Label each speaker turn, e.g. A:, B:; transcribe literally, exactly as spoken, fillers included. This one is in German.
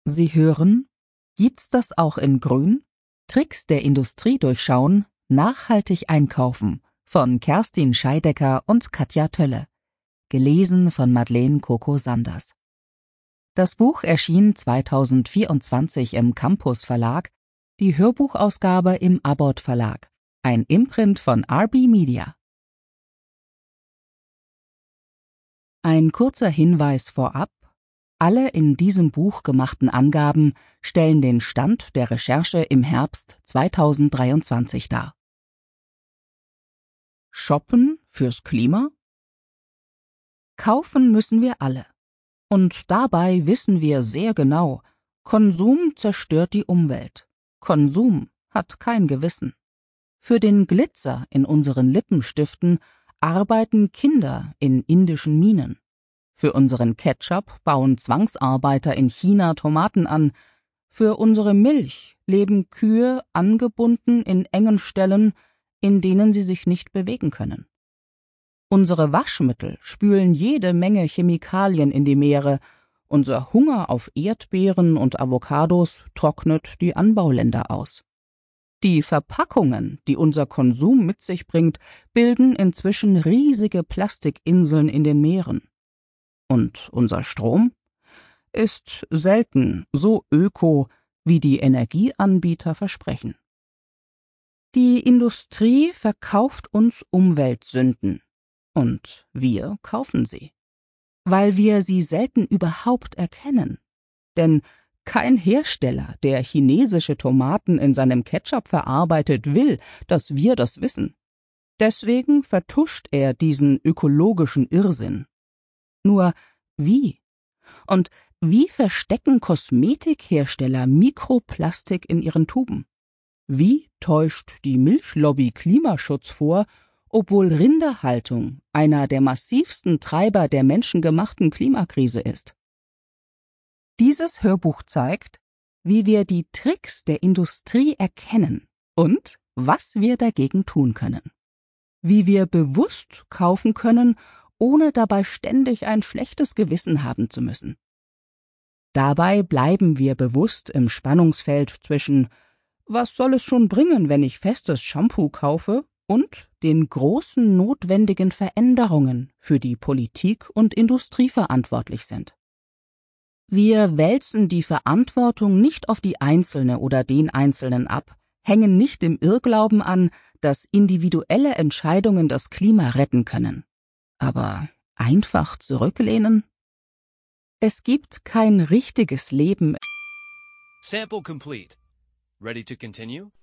A: Sie hören Gibt's das auch in Grün? Tricks der Industrie durchschauen, nachhaltig einkaufen von Kerstin Scheidecker und Katja Tölle. Gelesen von Madeleine Coco Sanders. Das Buch erschien zweitausendvierundzwanzig im Campus Verlag, die Hörbuchausgabe im Abbott Verlag, ein Imprint von R B Media. Ein kurzer Hinweis vorab: Alle in diesem Buch gemachten Angaben stellen den Stand der Recherche im Herbst zweitausenddreiundzwanzig dar. Shoppen fürs Klima? Kaufen müssen wir alle. Und dabei wissen wir sehr genau, Konsum zerstört die Umwelt. Konsum hat kein Gewissen. Für den Glitzer in unseren Lippenstiften arbeiten Kinder in indischen Minen. Für unseren Ketchup bauen Zwangsarbeiter in China Tomaten an. Für unsere Milch leben Kühe angebunden in engen Ställen, in denen sie sich nicht bewegen können. Unsere Waschmittel spülen jede Menge Chemikalien in die Meere. Unser Hunger auf Erdbeeren und Avocados trocknet die Anbauländer aus. Die Verpackungen, die unser Konsum mit sich bringt, bilden inzwischen riesige Plastikinseln in den Meeren. Und unser Strom ist selten so öko, wie die Energieanbieter versprechen. Die Industrie verkauft uns Umweltsünden. Und wir kaufen sie, weil wir sie selten überhaupt erkennen. Denn kein Hersteller, der chinesische Tomaten in seinem Ketchup verarbeitet, will, dass wir das wissen. Deswegen vertuscht er diesen ökologischen Irrsinn. Nur wie? Und wie verstecken Kosmetikhersteller Mikroplastik in ihren Tuben? Wie täuscht die Milchlobby Klimaschutz vor, obwohl Rinderhaltung einer der massivsten Treiber der menschengemachten Klimakrise ist? Dieses Hörbuch zeigt, wie wir die Tricks der Industrie erkennen und was wir dagegen tun können. Wie wir bewusst kaufen können, ohne dabei ständig ein schlechtes Gewissen haben zu müssen. Dabei bleiben wir bewusst im Spannungsfeld zwischen „Was soll es schon bringen, wenn ich festes Shampoo kaufe?“ und den großen notwendigen Veränderungen, für die Politik und Industrie verantwortlich sind. Wir wälzen die Verantwortung nicht auf die Einzelne oder den Einzelnen ab, hängen nicht im Irrglauben an, dass individuelle Entscheidungen das Klima retten können. Aber einfach zurücklehnen? Es gibt kein richtiges Leben.
B: Sample complete. Ready to continue?